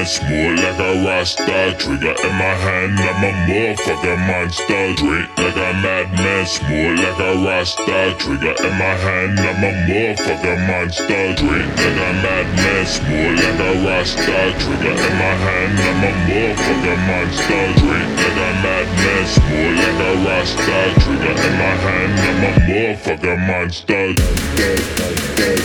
smooth like a Rasta. Trigger in my hand, I'm a motherfucking monster. Drink like a madman, smooth like a Rasta. Trigger in my hand, I'm a motherfucking monster. Drink like a madman, smooth like a Rasta. Trigger in my hand, I'm a motherfucking monster. Drink like a madman, smooth like a Rasta. Trigger in my hand, I'm a motherfucking monster.